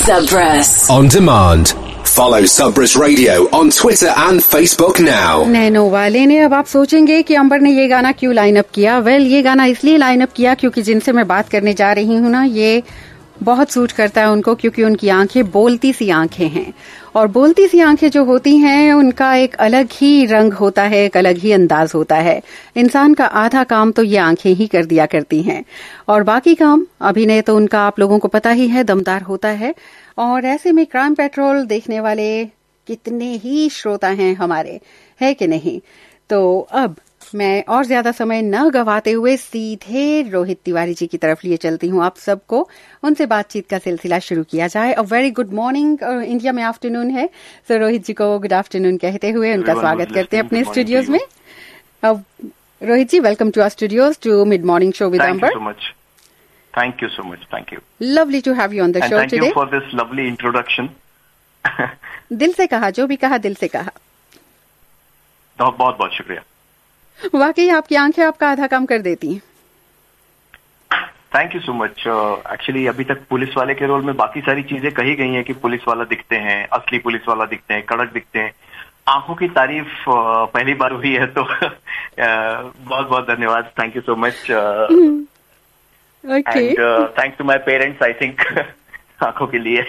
Subpress on demand. Follow Subpress Radio on Twitter and Facebook now. Nano वाले ने अब आप सोचेंगे कि अंबर ने ये गाना क्यों लाइन अप किया। ये गाना इसलिए लाइन अप किया क्योंकि जिनसे मैं बात करने जा रही हूँ ना, ये बहुत सूट करता है उनको, क्योंकि उनकी आंखें बोलती सी आंखें हैं। और बोलती सी आंखें जो होती हैं उनका एक अलग ही रंग होता है, एक अलग ही अंदाज होता है। इंसान का आधा काम तो ये आंखें ही कर दिया करती हैं, और बाकी काम अभिनय तो उनका आप लोगों को पता ही है, दमदार होता है। और ऐसे में क्राइम पेट्रोल देखने वाले कितने ही श्रोता हैं हमारे, है कि नहीं। तो अब मैं और ज्यादा समय न गवाते हुए सीधे रोहित तिवारी जी की तरफ लिए चलती हूँ। आप सबको उनसे बातचीत का सिलसिला शुरू किया जाए। A very good morning, India में आफ्टरनून है, तो रोहित जी को गुड आफ्टरनून कहते हुए उनका स्वागत करते हैं अपने स्टूडियोज में। Rohit ji, welcome to our studios, to mid morning show with Amber. Thank you so much. Thank you. Lovely to have you on the show today. Thank you for this lovely introduction. दिल से कहा, जो भी कहा दिल से कहा। बहुत बहुत शुक्रिया। वाकई आपकी आंखें आपका आधा काम कर देती हैं। Thank you so much. Actually अभी तक पुलिस वाले के रोल में बाकी सारी चीजें कही गई हैं कि पुलिस वाला दिखते हैं, असली पुलिस वाला दिखते हैं, कड़क दिखते हैं। आंखों की तारीफ पहली बार हुई है, तो बहुत बहुत धन्यवाद। Thank you so much. Okay. And thanks to my parents, I think, आंखों के लिए।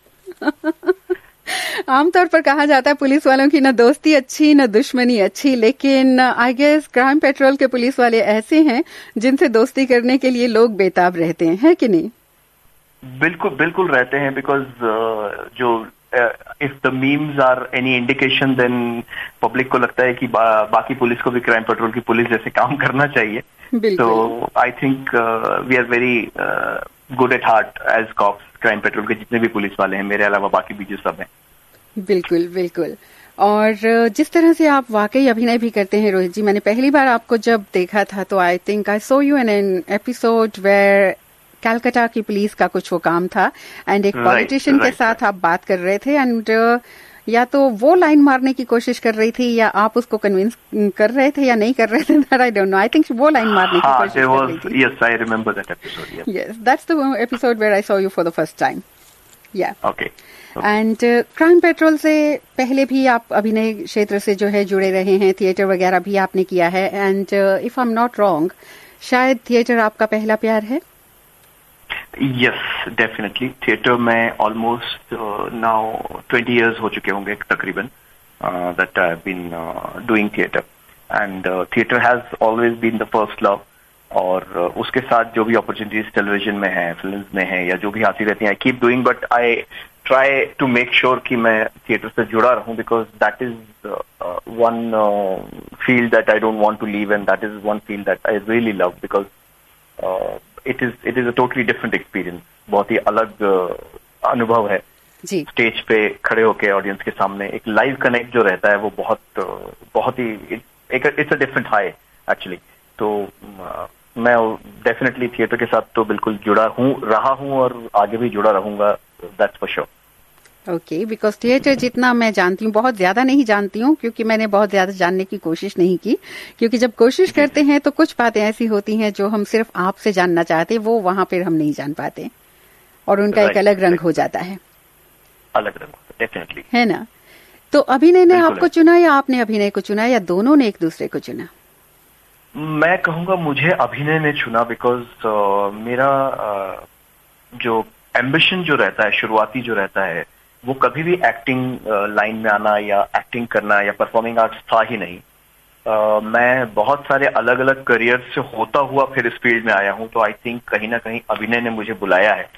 आमतौर पर कहा जाता है पुलिस वालों की न दोस्ती अच्छी न दुश्मनी अच्छी, लेकिन आई गेस क्राइम पेट्रोल के पुलिस वाले ऐसे हैं जिनसे दोस्ती करने के लिए लोग बेताब रहते हैं, है कि नहीं? बिल्कुल बिल्कुल रहते हैं, बिकॉज जो if the memes are any indication, then public को लगता है कि बाकी पुलिस को भी क्राइम पेट्रोल की पुलिस जैसे काम करना चाहिए। तो I think we are very good at heart as cops, crime patrol के जितने भी पुलिस वाले हैं, मेरे अलावा बाकी भी जो सब हैं। बिल्कुल बिल्कुल। और जिस तरह से आप वाकई अभिनय भी करते हैं रोहित जी, मैंने पहली बार आपको जब देखा था तो I think I saw you in an episode where Calcutta की पुलिस का कुछ वो काम था, एंड एक पॉलिटिशियन के साथ आप बात कर रहे थे, एंड या तो वो लाइन मारने की कोशिश कर रही थी या आप उसको कन्विंस कर रहे थे या नहीं कर रहे थे, that I don't know. I think वो लाइन मारने की कोशिश कर रही थी। Yes, I remember that episode. Yes, that's the episode where I saw you for the first time. Yeah okay. And crime patrol से पहले भी आप अभिनय क्षेत्र से जो है जुड़े रहे हैं, थिएटर वगैरह भी आपने किया है, and if I am not wrong शायद थिएटर आपका पहला प्यार है। Yes, definitely. थिएटर में ऑलमोस्ट नाउ 20 years हो चुके होंगे तकरीबन that I have been doing theatre, and theatre has always been the first love. और उसके साथ जो भी अपॉर्चुनिटीज टेलीविजन में है, फिल्म में है, या जो भी आती रहती हैं, I keep doing, but I try to make sure कि मैं थिएटर से जुड़ा रहूं, because that is one field that I don't want to leave, and that is one field that I really love, because it is a totally different experience. बहुत ही अलग अनुभव है जी। स्टेज पे खड़े होके ऑडियंस के सामने एक लाइव कनेक्ट जो रहता है, वो बहुत ही it's a different high actually. तो मैं डेफिनेटली थिएटर के साथ तो बिल्कुल जुड़ा हूँ, रहा हूँ, और आगे भी जुड़ा रहूंगा, that's for sure. Okay, because theatre जितना मैं जानती हूँ, बहुत ज्यादा नहीं जानती हूँ क्योंकि मैंने बहुत ज्यादा जानने की कोशिश नहीं की, क्योंकि जब कोशिश करते हैं तो कुछ बातें ऐसी होती हैं जो हम सिर्फ आपसे जानना चाहते हैं, वो वहां पर हम नहीं जान पाते, और उनका एक अलग रंग हो जाता है। अलग रंग, डेफिनेटली, है ना। तो अभिनय ने आपको चुना या आपने अभिनय को चुना, या दोनों ने एक दूसरे को चुना? मैं कहूंगा मुझे अभिनय ने चुना, बिकॉज मेरा जो एम्बिशन जो रहता है, शुरुआती जो रहता है, वो कभी भी एक्टिंग लाइन में आना या एक्टिंग करना या परफॉर्मिंग आर्ट्स था ही नहीं। मैं बहुत सारे अलग अलग करियर से होता हुआ फिर इस फील्ड में आया हूं, तो आई थिंक कहीं ना कहीं अभिनय ने मुझे बुलाया है।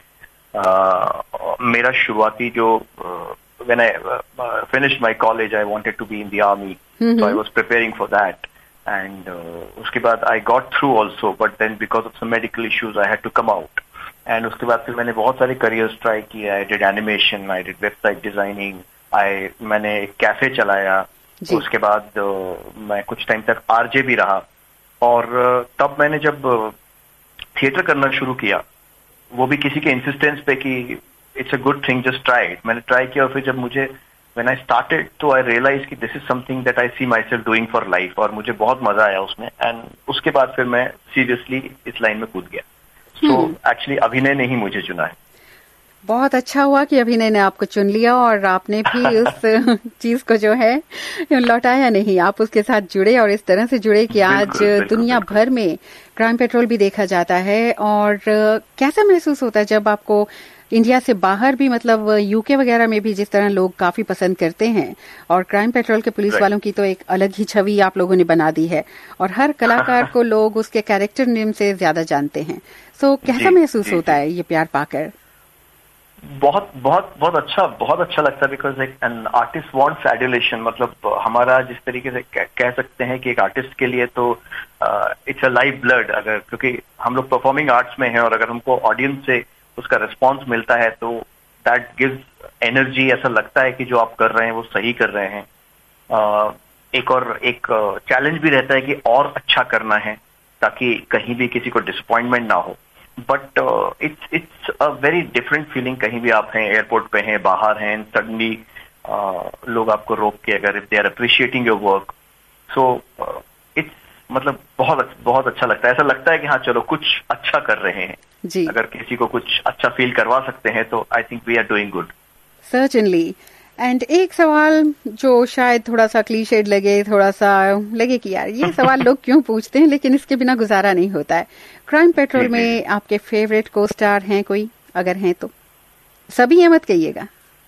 मेरा शुरुआती जो when I finished my college, I wanted to be in the army, so I was preparing for that, and उसके बाद I got through also, but then because of some medical issues I had to come out, and उसके बाद फिर मैंने बहुत सारे careers try किए। I did animation, I did website designing, मैंने एक कैफे चलाया, उसके बाद मैं कुछ टाइम तक आरजे भी रहा, और तब मैंने जब थिएटर करना शुरू किया, वो भी किसी के इंसिस्टेंस पे कि it's a good thing, just try it, मैंने ट्राई किया, और फिर जब मुझे व्हेन आई स्टार्टेड तो आई रियलाइज कि this is something that I see myself doing for life, और मुझे बहुत मजा आया उसमें, एंड उसके बाद फिर मैं सीरियसली इस लाइन में कूद गया। सो एक्चुअली अभिनय ने ही मुझे चुना है। बहुत अच्छा हुआ कि अभिनय ने आपको चुन लिया और आपने भी उस चीज को जो है लौटाया नहीं, आप उसके साथ जुड़े और इस तरह से जुड़े कि आज दुनिया भर में क्राइम पेट्रोल भी देखा जाता है। और कैसा महसूस होता है जब आपको इंडिया से बाहर भी, मतलब यूके वगैरह में भी जिस तरह लोग काफी पसंद करते हैं, और क्राइम पेट्रोल के पुलिस वालों की तो एक अलग ही छवि आप लोगों ने बना दी है और हर कलाकार को लोग उसके कैरेक्टर नेम से ज्यादा जानते हैं। सो कैसा महसूस होता है ये प्यार पाकर? बहुत बहुत बहुत अच्छा लगता है, because an artist wants adulation. मतलब हमारा जिस तरीके से कह सकते हैं कि एक आर्टिस्ट के लिए तो इट्स अ लाइफ ब्लड, अगर क्योंकि हम लोग परफॉर्मिंग आर्ट्स में हैं और अगर हमको ऑडियंस से उसका रिस्पॉन्स मिलता है तो दैट गिव्स एनर्जी। ऐसा लगता है कि जो आप कर रहे हैं वो सही कर रहे हैं। एक चैलेंज भी रहता है कि और अच्छा करना है ताकि कहीं भी किसी को डिसअपॉइंटमेंट ना हो। But it's a very different feeling. कहीं भी आप हैं, एयरपोर्ट पे हैं, बाहर हैं, सडनली लोग आपको रोक के अगर if they are appreciating your work, so it's मतलब बहुत अच्छा लगता है। ऐसा लगता है कि हाँ चलो कुछ अच्छा कर रहे हैं जी। अगर किसी को कुछ अच्छा फील करवा सकते हैं तो I think we are doing good. Certainly. And एक सवाल जो शायद थोड़ा सा क्लीशेड लगे, थोड़ा सा लगे कि यार ये सवाल लोग क्यों पूछते हैं, लेकिन इसके बिना गुजारा नहीं होता है। क्राइम पेट्रोल में आपके फेवरेट को स्टार हैं कोई? अगर हैं तो सभी हैं मत कहिएगा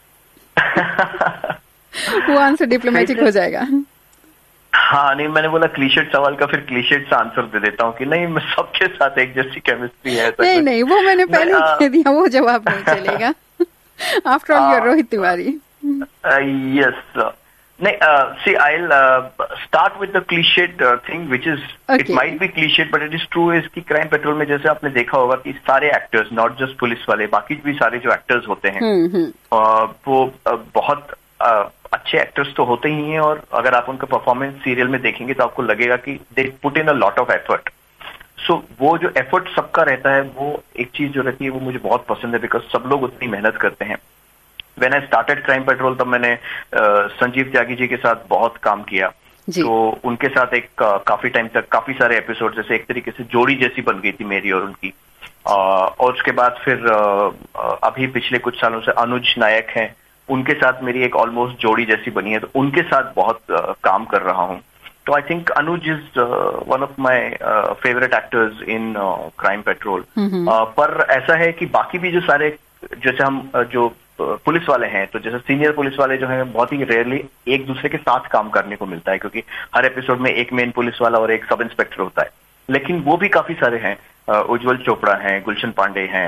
वो आंसर डिप्लोमेटिक हो जाएगा। हाँ नहीं, मैंने बोला क्लीशेड सवाल का फिर क्लीशेड सा आंसर दे देता हूँ कि नहीं मैं सबके साथ एक जैसी केमिस्ट्री है। नहीं वो मैंने पहले ही कह दिया, वो जवाब नहीं चलेगा। After all you're Rohit Tiwari. Yes. See, I'll start with the cliched thing, which is, okay. It might be cliched, but it is true, is कि क्राइम पेट्रोल में जैसे आपने देखा होगा कि सारे एक्टर्स, नॉट जस्ट पुलिस वाले, बाकी भी सारे जो एक्टर्स होते हैं वो बहुत अच्छे एक्टर्स तो होते ही हैं, और अगर आप उनका परफॉर्मेंस सीरियल में देखेंगे तो आपको लगेगा कि they put in a lot of effort. So वो जो एफर्ट सबका रहता है वो एक चीज जो रहती है वो मुझे बहुत पसंद है, बिकॉज सब लोग उतनी मेहनत करते हैं। When I started crime patrol तब मैंने संजीव त्यागी जी के साथ बहुत काम किया, तो उनके साथ एक काफी टाइम तक काफी सारे एपिसोड, जैसे एक तरीके से जोड़ी जैसी बन गई थी मेरी और उनकी। और उसके बाद फिर अभी पिछले कुछ सालों से अनुज नायक हैं, उनके साथ मेरी एक ऑलमोस्ट जोड़ी जैसी बनी है, तो उनके साथ बहुत काम कर रहा हूँ। तो I think Anuj is one of my favourite actors in crime patrol. पर ऐसा है कि बाकी भी जो सारे, जैसे हम जो पुलिस वाले हैं, तो जैसे सीनियर पुलिस वाले जो हैं बहुत ही रेयरली एक दूसरे के साथ काम करने को मिलता है, क्योंकि हर एपिसोड में एक मेन पुलिस वाला और एक सब इंस्पेक्टर होता है। लेकिन वो भी काफी सारे हैं, उज्जवल चोपड़ा हैं, गुलशन पांडे हैं,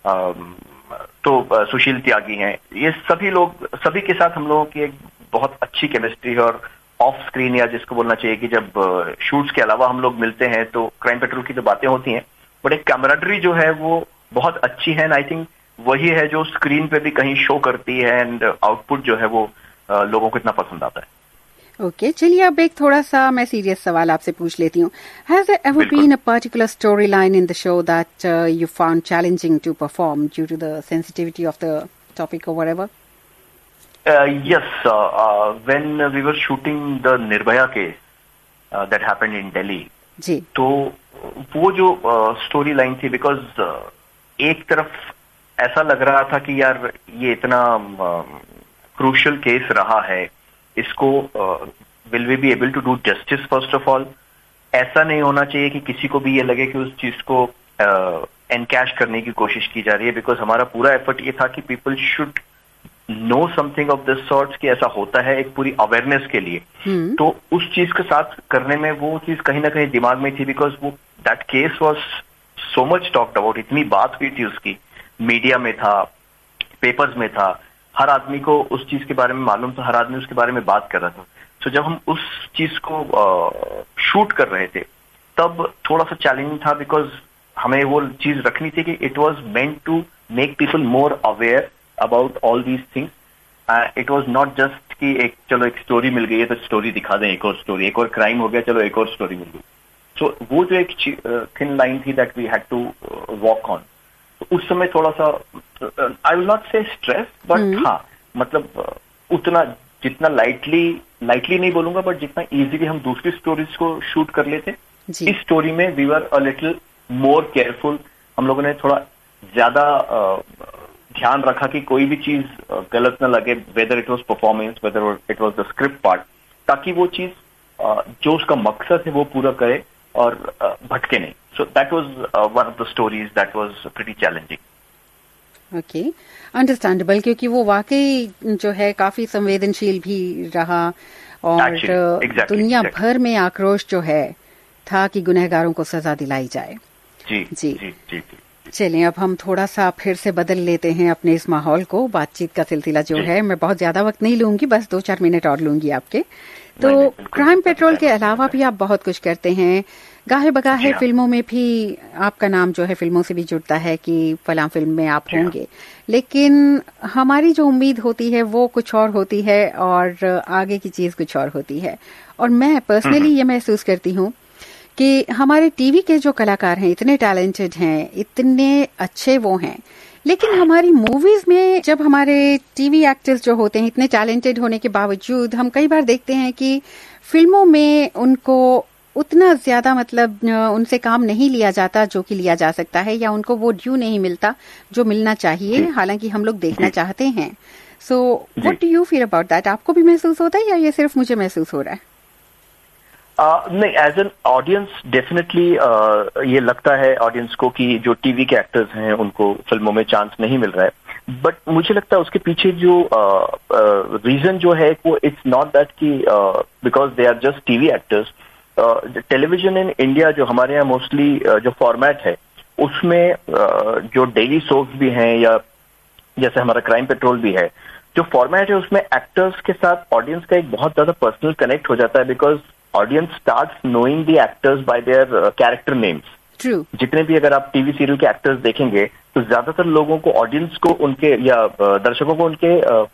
तो सुशील त्यागी हैं। ये सभी लोग, सभी के साथ हम लोगों की एक बहुत अच्छी केमिस्ट्री है। और ऑफ स्क्रीन, या जिसको बोलना चाहिए कि जब शूट्स के अलावा हम लोग मिलते हैं तो क्राइम पेट्रोल की तो बातें होती हैं, बट एक कैमराडरी जो है वो बहुत अच्छी है। एंड आई थिंक वही है जो स्क्रीन पे भी कहीं शो करती है, एंड आउटपुट जो है वो लोगों को इतना पसंद आता है। ओके, चलिए अब एक थोड़ा सा मैं सीरियस सवाल आपसे पूछ लेती हूँ। Has there ever been a particular story line in the show that you found challenging to perform due to the sensitivity of the topic और whatever? Yes, when we were shooting the Nirbhaya case that happened in Delhi, जी, तो वो जो story line थी, because एक तरफ ऐसा लग रहा था कि यार ये इतना क्रूशियल केस रहा है, इसको will we be able to do justice? First of all, ऐसा नहीं होना चाहिए कि किसी को भी ये लगे कि उस चीज को एनकैश करने की कोशिश की जा रही है, बिकॉज हमारा पूरा एफर्ट ये था कि people should know something of this sorts, कि ऐसा होता है, एक पूरी अवेयरनेस के लिए। तो उस चीज के साथ करने में वो चीज कहीं ना कहीं दिमाग में थी, बिकॉज वो that case was so much talked about, इतनी बात हुई थी उसकी, मीडिया में था, पेपर्स में था, हर आदमी को उस चीज के बारे में मालूम था, हर आदमी उसके बारे में बात कर रहा था। तो जब हम उस चीज को शूट कर रहे थे तब थोड़ा सा चैलेंजिंग था, बिकॉज हमें वो चीज रखनी थी कि it was meant to make people more aware about all these things. It was not just कि एक चलो एक स्टोरी मिल गई है तो स्टोरी दिखा दें, एक और स्टोरी, एक और क्राइम हो गया चलो एक और स्टोरी मिल गई। सो वो जो एक थिन लाइन थी that we had to walk on, तो उस समय थोड़ा सा, I will not say stress, but हाँ मतलब उतना जितना लाइटली नहीं बोलूंगा, बट जितना इजीली हम दूसरी स्टोरीज को शूट कर लेते, इस स्टोरी में we were a little more careful. हम लोगों ने थोड़ा ज्यादा ध्यान रखा कि कोई भी चीज गलत ना लगे, whether it was performance, whether it was the script part, ताकि वो चीज जो उसका मकसद है वो पूरा करे और भटके नहीं. So that was one of the stories that was pretty challenging. Okay, understandable, क्योंकि वो वाकई जो है काफी संवेदनशील भी रहा और दुनिया भर में आक्रोश जो है था कि गुनहगारों को सजा दिलाई जाए. जी जी जी जी. चलिए, अब हम थोड़ा सा फिर से बदल लेते हैं अपने इस माहौल को. बातचीत का सिलसिला जो है, मैं बहुत ज्यादा वक्त नहीं लूंगी, बस 2-4 मिनट और लूंगी आपके. तो क्राइम पेट्रोल के अलावा भी आप बहुत कुछ करते हैं. गाहे बगाहे फिल्मों में भी आपका नाम जो है फिल्मों से भी जुड़ता है कि फलां फिल्म में आप होंगे, लेकिन हमारी जो उम्मीद होती है वो कुछ और होती है और आगे की चीज कुछ और होती है. और मैं पर्सनली ये महसूस करती हूँ कि हमारे टीवी के जो कलाकार हैं इतने टैलेंटेड हैं, इतने अच्छे वो हैं, लेकिन हमारी मूवीज में जब हमारे टीवी एक्टर्स जो होते हैं इतने टैलेंटेड होने के बावजूद हम कई बार देखते हैं कि फिल्मों में उनको उतना ज्यादा मतलब उनसे काम नहीं लिया जाता जो कि लिया जा सकता है, या उनको वो ड्यू नहीं मिलता जो मिलना चाहिए, हालांकि हम लोग देखना चाहते हैं. So what do you feel about that? आपको भी महसूस होता है या ये सिर्फ मुझे महसूस हो रहा है? नहीं, एज एन ऑडियंस डेफिनेटली ये लगता है ऑडियंस को कि जो टीवी के एक्टर्स हैं उनको फिल्मों में चांस नहीं मिल रहा है. बट मुझे लगता है उसके पीछे जो रीजन जो है वो इट्स नॉट दैट कि because they are just TV actors. Television in India जो हमारे यहाँ मोस्टली जो फॉर्मेट है उसमें जो डेली सोप्स भी हैं या जैसे हमारा क्राइम पेट्रोल भी है, जो फॉर्मेट है उसमें एक्टर्स के साथ ऑडियंस का एक बहुत ज्यादा पर्सनल कनेक्ट हो जाता है, because audience starts knowing the actors by their character names. True. जितने भी अगर आप टीवी सीरियल के एक्टर्स देखेंगे तो ज्यादातर लोगों को, ऑडियंस को उनके या दर्शकों को उनके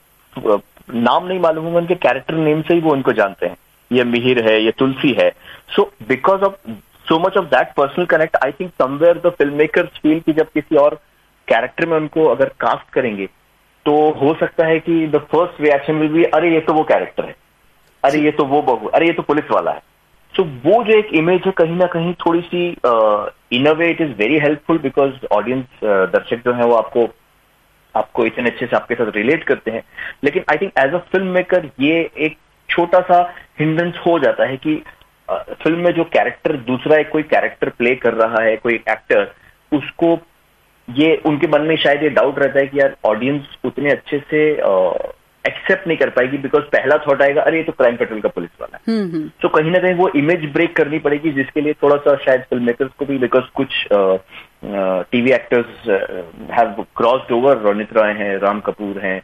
नाम नहीं मालूम होंगे, उनके कैरेक्टर नेम से ही वो उनको जानते हैं. ये मिहिर है, ये तुलसी है. So because of so much of that personal connect, I think somewhere the film makers feel कि जब किसी और कैरेक्टर में उनको अगर कास्ट करेंगे तो हो सकता है कि the first reaction will be अरे ये तो वो कैरेक्टर है, अरे ये तो वो बहू, अरे ये तो पुलिस वाला है. सो वो जो एक इमेज है कहीं ना कहीं थोड़ी सी in a way it is very helpful, because audience दर्शक जो है वो आपको इतने अच्छे से आपके साथ रिलेट करते हैं. लेकिन I think as a film maker ये एक छोटा सा हिंड्रेंस हो जाता है कि फिल्म में जो कैरेक्टर दूसरा एक कोई कैरेक्टर प्ले कर रहा है, कोई एक्टर, उसको ये उनके मन में शायद ये डाउट रहता है कि यार ऑडियंस उतने अच्छे से एक्सेप्ट नहीं कर पाएगी, बिकॉज पहला थॉट आएगा अरे ये तो क्राइम पेट्रोल का पुलिस वाला है. तो कहीं ना कहीं वो इमेज ब्रेक करनी पड़ेगी, जिसके लिए थोड़ा सा शायद फिल्म मेकर्स को भी, बिकॉज कुछ TV actors have crossed over. Ronit Roy हैं, राम कपूर हैं,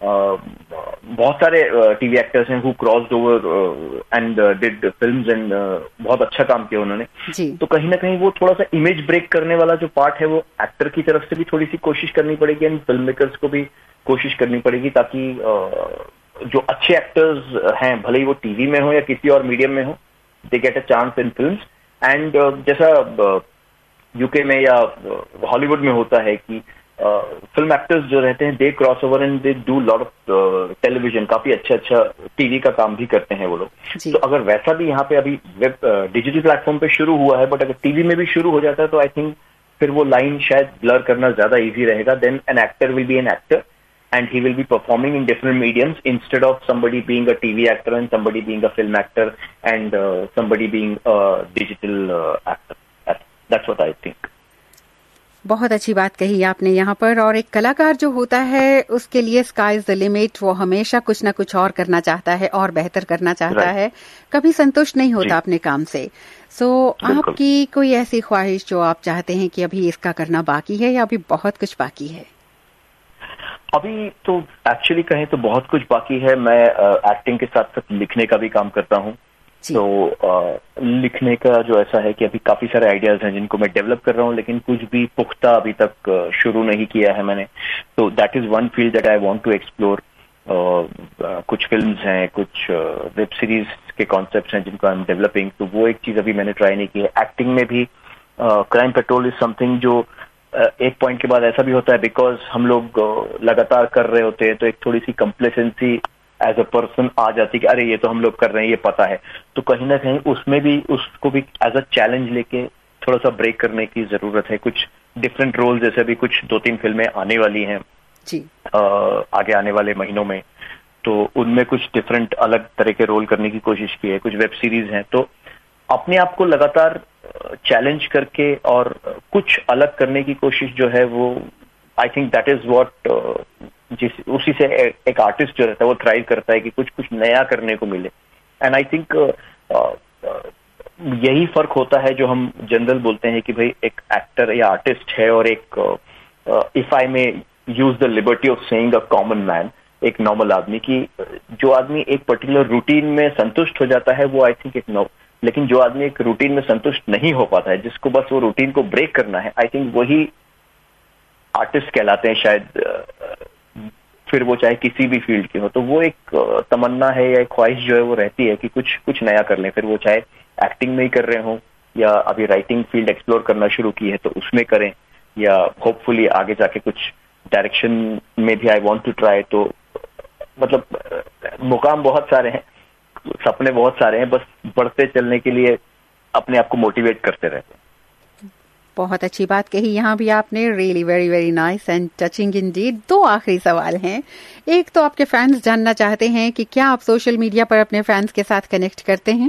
बहुत सारे टीवी एक्टर्स हैं who crossed over and did films and बहुत अच्छा काम किया उन्होंने. तो कहीं ना कहीं वो थोड़ा सा इमेज ब्रेक करने वाला जो पार्ट है वो एक्टर की तरफ से भी थोड़ी सी कोशिश करनी पड़ेगी एंड फिल्म मेकर्स को भी कोशिश करनी पड़ेगी, ताकि जो अच्छे एक्टर्स हैं भले ही वो टीवी में हो या किसी और मीडियम में हो, they get a chance in films. And जैसा यूके में या हॉलीवुड में होता है कि फिल्म एक्टर्स जो रहते हैं they cross over and they do lot of television, काफी अच्छा टीवी का काम भी करते हैं वो लोग. तो अगर वैसा भी यहाँ पे अभी वेब डिजिटल प्लेटफॉर्म पे शुरू हुआ है, बट अगर टीवी में भी शुरू हो जाता है तो आई थिंक फिर वो लाइन शायद ब्लर करना ज्यादा इजी रहेगा. Then an actor will be an actor and he will be performing in different mediums instead of somebody being a TV actor and somebody being a film actor and somebody being a digital actor. That's what I think. बहुत अच्छी बात कही आपने यहाँ पर. और एक कलाकार जो होता है उसके लिए स्काई इज द लिमिट, वो हमेशा कुछ ना कुछ और करना चाहता है और बेहतर करना चाहता है, कभी संतुष्ट नहीं होता अपने काम से. सो आपकी कोई ऐसी ख्वाहिश जो आप चाहते हैं कि अभी इसका करना बाकी है या अभी बहुत कुछ बाकी है? अभी तो एक्चुअली कहें तो बहुत कुछ बाकी है. मैं एक्टिंग के साथ साथ लिखने का भी काम करता हूँ. तो लिखने का जो ऐसा है कि अभी काफी सारे आइडियाज हैं जिनको मैं डेवलप कर रहा हूँ, लेकिन कुछ भी पुख्ता अभी तक शुरू नहीं किया है मैंने. तो that is one field that I want to explore. कुछ फिल्म्स हैं, कुछ वेब सीरीज के कॉन्सेप्ट्स हैं जिनको आई एम डेवलपिंग, तो वो एक चीज अभी मैंने ट्राई नहीं की है. एक्टिंग में भी क्राइम पेट्रोल इज समथिंग जो एक पॉइंट के बाद ऐसा भी होता है, बिकॉज हम लोग लगातार कर रहे होते हैं तो एक थोड़ी सी कंप्लेसेंसी एज अ पर्सन आ जाती है कि अरे ये तो हम लोग कर रहे हैं, ये पता है. तो कहीं ना कहीं उसमें भी उसको भी एज अ चैलेंज लेके थोड़ा सा ब्रेक करने की जरूरत है. कुछ डिफरेंट रोल, जैसे अभी कुछ 2-3 फिल्में आने वाली हैं जी आगे आने वाले महीनों में, तो उनमें कुछ डिफरेंट अलग तरह के रोल करने की कोशिश की है, कुछ वेब सीरीज हैं, तो अपने आप को लगातार चैलेंज करके और कुछ अलग करने की कोशिश जो है वो I think that is what उसी से एक आर्टिस्ट जो रहता है वो थ्राइव करता है कि कुछ कुछ नया करने को मिले। एंड आई थिंक यही फर्क होता है जो हम जनरल बोलते हैं कि भाई एक एक्टर या आर्टिस्ट है और एक if I may use the liberty of saying a common man, एक नॉर्मल आदमी की, जो आदमी एक पर्टिकुलर रूटीन में संतुष्ट हो जाता है वो आई थिंक एक लेकिन जो आदमी एक रूटीन में संतुष्ट नहीं हो पाता है, जिसको बस वो रूटीन को ब्रेक करना है, आई थिंक वही आर्टिस्ट कहलाते हैं शायद, फिर वो चाहे किसी भी फील्ड के हो। तो वो एक तमन्ना है या एक ख्वाहिश जो है वो रहती है कि कुछ कुछ नया कर लें, फिर वो चाहे एक्टिंग में ही कर रहे हो या अभी राइटिंग फील्ड एक्सप्लोर करना शुरू की है तो उसमें करें, या होपफुली आगे जाके कुछ डायरेक्शन में भी आई वांट टू ट्राई। तो मतलब मुकाम बहुत सारे हैं, सपने बहुत सारे हैं, बस बढ़ते चलने के लिए अपने आप को मोटिवेट करते रहते हैं। बहुत अच्छी बात कही यहाँ भी आपने, really very very nice and touching indeed. 2 आखिरी सवाल हैं। एक तो आपके फैंस जानना चाहते हैं कि क्या आप सोशल मीडिया पर अपने फैंस के साथ कनेक्ट करते हैं?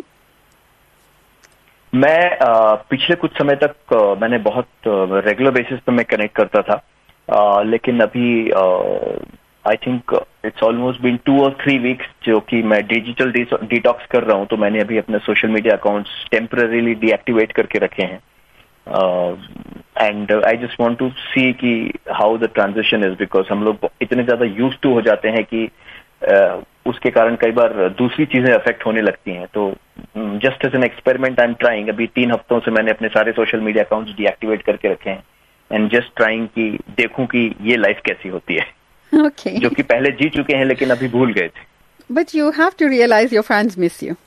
मैं पिछले कुछ समय तक मैंने बहुत रेगुलर बेसिस पर मैं कनेक्ट करता था, लेकिन अभी I think it's almost been 2 और 3 वीक्स जो कि मैं डिजिटल डिटॉक्स कर रहा हूं, तो मैंने अभी अपने social media accounts temporarily deactivate करके रखे हैं। And I just want to see कि how the transition is, because हम लोग इतने ज्यादा यूज्ड टू हो जाते हैं कि उसके कारण कई बार दूसरी चीजें अफेक्ट होने लगती हैं। तो just as an experiment I am trying, अभी 3 हफ्तों से मैंने अपने सारे सोशल मीडिया अकाउंट्स डीएक्टिवेट करके रखे हैं एंड जस्ट ट्राइंग कि देखूं कि ये लाइफ कैसी होती है। Okay. जो कि पहले जी चुके हैं लेकिन अभी भूल गए थे। But you have to realize your fans miss you.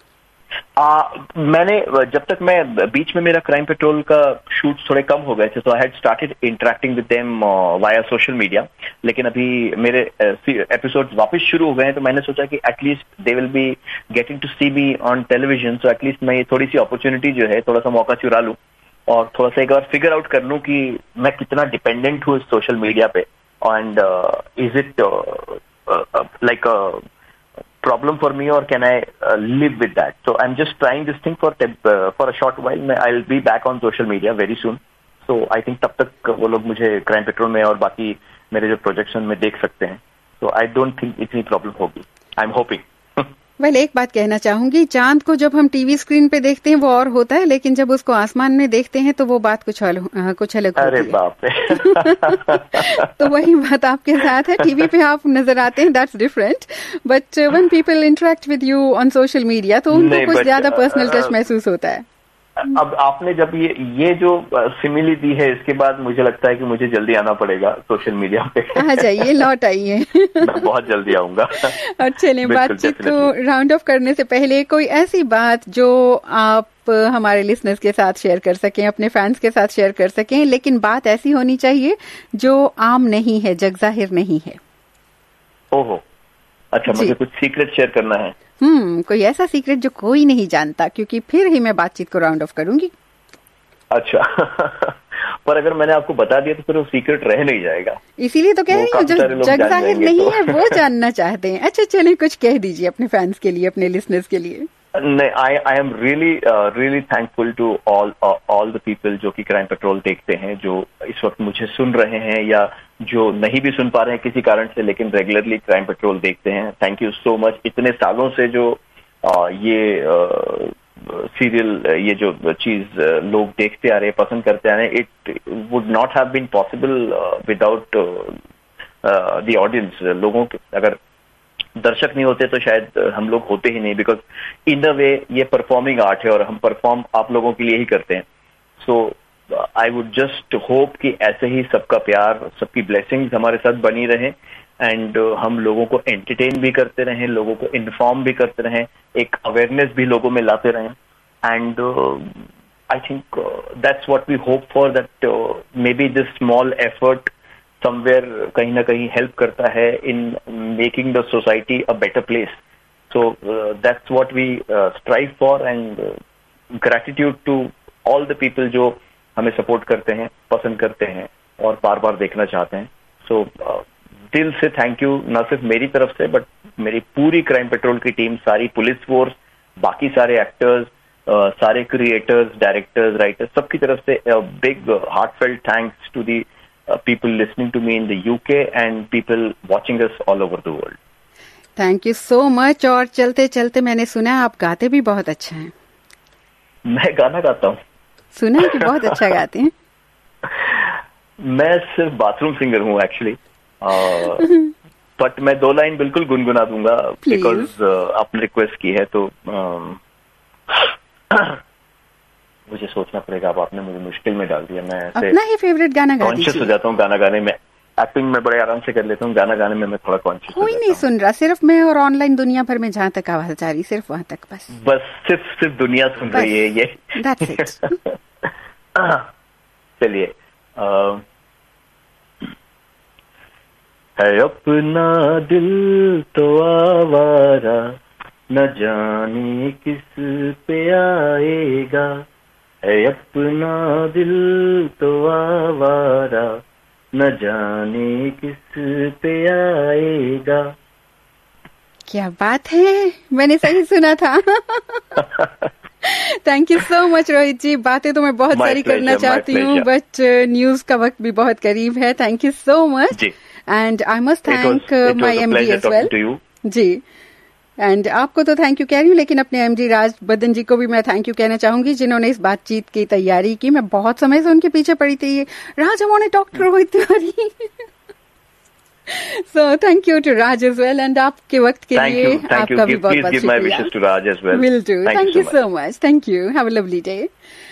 मैंने जब तक मैं बीच में मेरा क्राइम पेट्रोल का शूट थोड़े कम हो गए थे, तो I had started interacting with them via social media, लेकिन अभी मेरे एपिसोड वापस शुरू हो गए हैं, तो मैंने सोचा कि at least they will be getting to see me on television, so at least मैं ये थोड़ी सी अपॉर्चुनिटी जो है थोड़ा सा मौका चुरा लूं और थोड़ा सा एक बार फिगर आउट कर लूं कि मैं कितना डिपेंडेंट हूँ सोशल मीडिया पे, and is it like a problem for me or can I live with that? So I'm just trying this thing for a short while. I'll be back on social media very soon. So I think तब तक वो लोग मुझे crime patrol में और बाकी मेरे जो प्रोजेक्शन में देख सकते हैं. So I don't think इतनी प्रॉब्लम होगी. I'm hoping. वेल, एक बात कहना चाहूंगी, चांद को जब हम टीवी स्क्रीन पे देखते हैं वो और होता है, लेकिन जब उसको आसमान में देखते हैं तो वो बात कुछ अलग होती है. अरे बाप रे. तो वही बात आपके साथ है. टीवी पे आप नजर आते हैं, that's different, but when people interact with you on social media तो उनको कुछ ज्यादा पर्सनल टच महसूस होता है. अब आपने जब ये जो सिमिली दी है, इसके बाद मुझे लगता है कि मुझे जल्दी आना पड़ेगा सोशल मीडिया पे. आ जाइए, लौट आइए. मैं बहुत जल्दी आऊंगा. और चलिए, बातचीत को राउंड ऑफ करने से पहले कोई ऐसी बात जो आप हमारे लिसनर्स के साथ शेयर कर सकें, अपने फैंस के साथ शेयर कर सकें, लेकिन बात ऐसी होनी चाहिए जो आम नहीं है, जगजाहिर नहीं है. ओहो, अच्छा, मुझे कुछ सीक्रेट शेयर करना है. कोई ऐसा सीक्रेट जो कोई नहीं जानता, क्योंकि फिर ही मैं बातचीत को राउंड ऑफ करूंगी. अच्छा. पर अगर मैंने आपको बता दिया तो फिर वो सीक्रेट रह नहीं जाएगा. इसीलिए तो कह रही हूँ, जो जगजाहिर नहीं है वो जानना चाहते हैं. अच्छा, चलिए कुछ कह दीजिए अपने फैंस के लिए, अपने लिसनर्स के लिए. नहीं, I am really thankful to all the people जो कि क्राइम पेट्रोल देखते हैं, जो इस वक्त मुझे सुन रहे हैं या जो नहीं भी सुन पा रहे हैं किसी कारण से, लेकिन रेगुलरली क्राइम पेट्रोल देखते हैं. Thank you so much. इतने सालों से जो ये सीरियल, ये जो चीज लोग देखते आ रहे हैं, पसंद करते आ रहे हैं, it would not have been possible without the audience. लोगों के अगर दर्शक नहीं होते तो शायद हम लोग होते ही नहीं, बिकॉज इन द वे ये परफॉर्मिंग आर्ट है और हम परफॉर्म आप लोगों के लिए ही करते हैं. So I would just hope कि ऐसे ही सबका प्यार, सबकी ब्लेसिंग्स हमारे साथ बनी रहे एंड हम लोगों को एंटरटेन भी करते रहें, लोगों को इन्फॉर्म भी करते रहें, एक अवेयरनेस भी लोगों में लाते रहें. And I think that's what we hope for, that may be this small effort somewhere कहीं ना कहीं हेल्प करता है in making the society a better place. So that's what we strive for and gratitude to all the people जो हमें support करते हैं, पसंद करते हैं और बार बार देखना चाहते हैं. सो दिल से थैंक यू, ना सिर्फ मेरी तरफ से बट मेरी पूरी क्राइम पेट्रोल की टीम, सारी पुलिस फोर्स, बाकी सारे एक्टर्स, सारे क्रिएटर्स, डायरेक्टर्स, राइटर्स, सबकी तरफ से big heartfelt thanks to the people listening to me in the UK and people watching us all over the world. Thank you so much. और चलते चलते मैंने सुना आप गाते भी बहुत अच्छा हैं। मैं गाना गाता हूँ। सुना है कि बहुत अच्छा गाते हैं। मैं सिर्फ बाथरूम सिंगर हूँ एक्चुअली, बट मैं 2 लाइन बिल्कुल गुनगुना दूंगा बिकॉज आपने रिक्वेस्ट की है तो मुझे सोचना पड़ेगा। अब आपने मुझे मुश्किल में डाल दिया। मैं ऐसे अपना ही फेवरेट गाना गा दीजिए। कॉन्शियस हो जाता हूँ गाना गाने में। एक्टिंग में बड़े आराम से कर लेता हूँ, गाना गाने में मैं थोड़ा कॉन्शियस। कोई नहीं सुन रहा, सिर्फ मैं और ऑनलाइन दुनिया भर में जहाँ तक आवाज जा रही, सिर्फ वहां तक बस सिर्फ दुनिया सुन रही है ये। That's it. चलिए, है अपना दिल तो आवारा, न जाने किस पे आएगा, है अपना दिल तो आवारा, न जाने किस पे आएगा। क्या बात है, मैंने सही सुना था। Thank you so much Rohit ji. बातें तो मैं बहुत सारी करना चाहती हूँ बट न्यूज का वक्त भी बहुत करीब है। Thank you so much and I must thank my MD as well. जी, एंड आपको तो थैंक यू कह रही हूँ, लेकिन अपने एमडी राज बदन जी को भी मैं थैंक यू कहना चाहूंगी जिन्होंने इस बातचीत की तैयारी की। मैं बहुत समय से उनके पीछे पड़ी थी, राज I want to talk to Rohit Tiwari. So thank you to Raj as well and आपके वक्त के लिए आपका भी बहुत बहुत शुक्रिया। Will do. Thank you so much. Thank you. Have a lovely day.